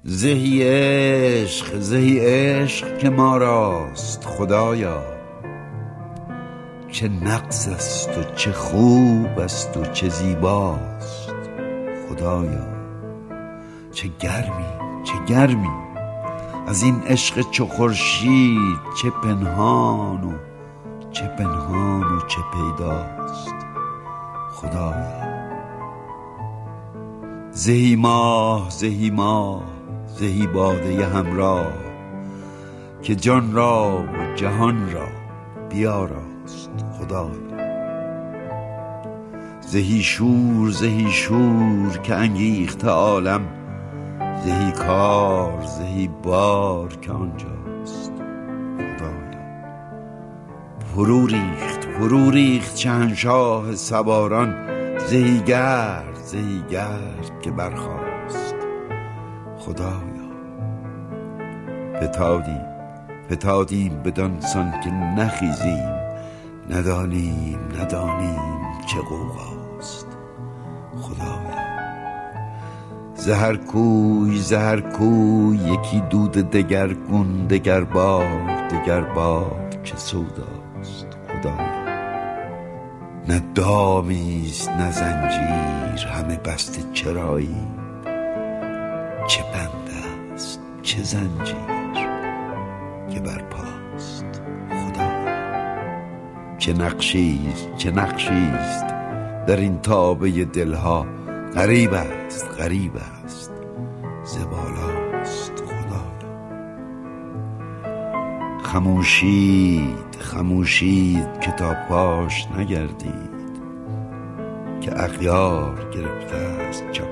زهی عشق که ما راست خدایا، چه نغز است و چه خوب است و چه زیباست خدایا. چه گرمی از این عشق چو خورشید، چه پنهان و چه پیداست خدایا. زهی ماه زهی باده همراه، که جان را و جهان را بیاراست خدایا. زهی شور که انگیخت عالم، زهی کار زهی بار که آنجاست خدایا. فرو ریخت شهنشاه سواران، زهی گرد که برخاست خدایا. فتادیم بدانسان که نخیزیم، ندانیم چه غوغاست خدایا. زهر کوی یکی دود دگرگون، دگر بار چه سوداست خدایا. نه دامیست نه زنجیر همه بسته چرایی، چه بنده است چه زنجیر که برپاست خدایا. چه نقشیست در این تابه دلها، غریب است زبالاست خدایا. خموشید که تا پاش نگردید، که اغیار گرفته است چپ